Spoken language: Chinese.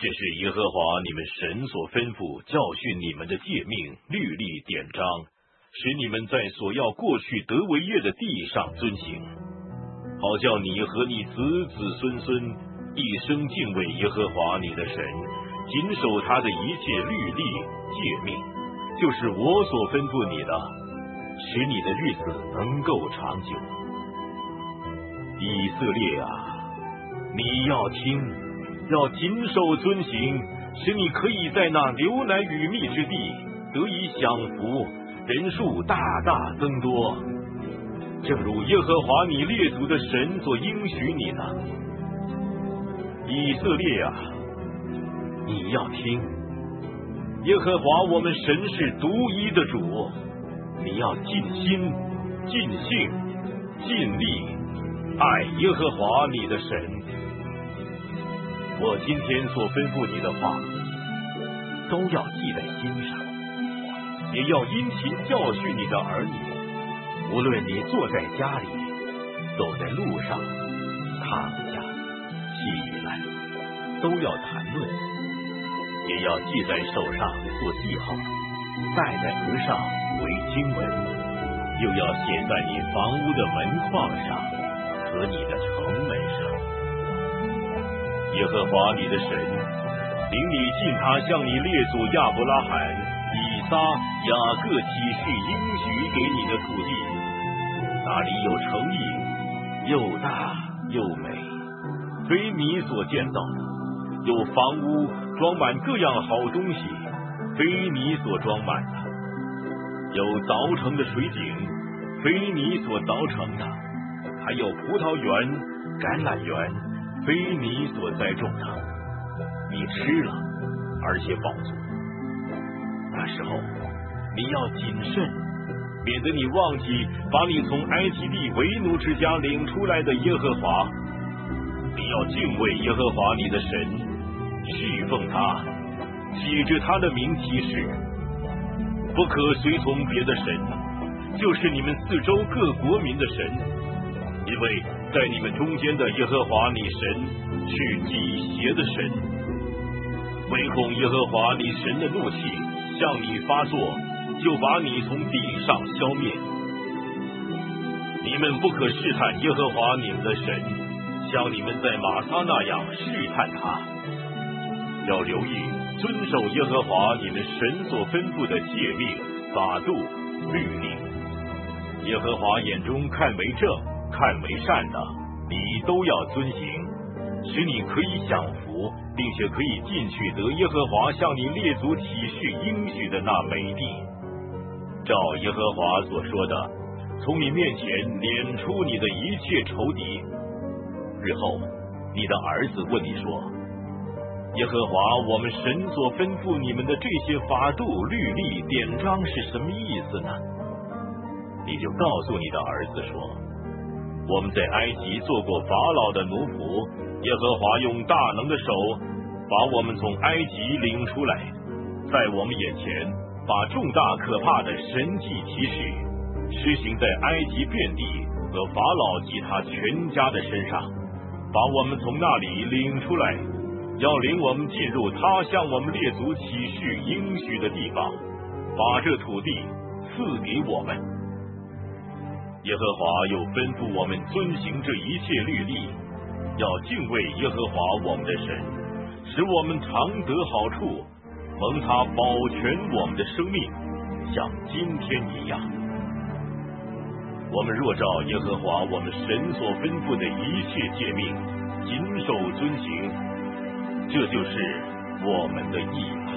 这是耶和华你们神所吩咐教训你们的诫命、律例、典章，使你们在所要过去得为业的地上遵行，好叫你和你子子孙孙一生敬畏耶和华你的神，谨守他的一切律例、诫命，就是我所吩咐你的，使你的日子能够长久。以色列啊，你要听，要谨守遵行，使你可以在那流奶与蜜之地得以享福，人数大大增多，正如耶和华你列祖的神所应许你的。以色列啊，你要听，耶和华我们神是独一的主，你要尽心、尽性、尽力爱耶和华你的神。我今天所吩咐你的话，都要记在心上，也要殷勤教训你的儿女，无论你坐在家里，走在路上，躺下，起来，都要谈论，也要记在手上做记号，戴在额上为经文，又要写在你房屋的门框上和你的城门上。耶和华你的神领你进他向你列祖亚伯拉罕、以撒、雅各起誓应许给你的土地，那里有城邑，又大又美，非你所建造的；有房屋装满各样好东西，非你所装满的；有凿成的水井，非你所凿成的；还有葡萄园、橄榄园，非你所栽种的，你吃了，而且饱足。那时候你要谨慎，免得你忘记把你从埃及地为奴之家领出来的耶和华。你要敬畏耶和华你的神，侍奉他，指着他的名起誓，不可随从别的神，就是你们四周各国民的神，因为在你们中间的耶和华你神是祭邪的神，唯恐耶和华你神的怒气向你发作，就把你从地上消灭。你们不可试探耶和华你们的神，像你们在玛撒那样试探他。要留意遵守耶和华你们神所吩咐的诫命、法度、律例。耶和华眼中看为正、看为善的，你都要遵行，使你可以享福，并且可以进去得耶和华向你列祖起誓应许的那美地。照耶和华所说的，从你面前撵出你的一切仇敌。日后你的儿子问你说，耶和华我们神所吩咐你们的这些法度、律例、典章是什么意思呢？你就告诉你的儿子说，我们在埃及做过法老的奴仆，耶和华用大能的手把我们从埃及领出来，在我们眼前把重大可怕的神迹奇事施行在埃及遍地和法老及他全家的身上，把我们从那里领出来，要领我们进入他向我们列祖起誓应许的地方，把这土地赐给我们。耶和华又吩咐我们遵行这一切律例，要敬畏耶和华我们的神，使我们常得好处，蒙他保全我们的生命，像今天一样。我们若照耶和华我们神所吩咐的一切诫命，谨守遵行，这就是我们的义了。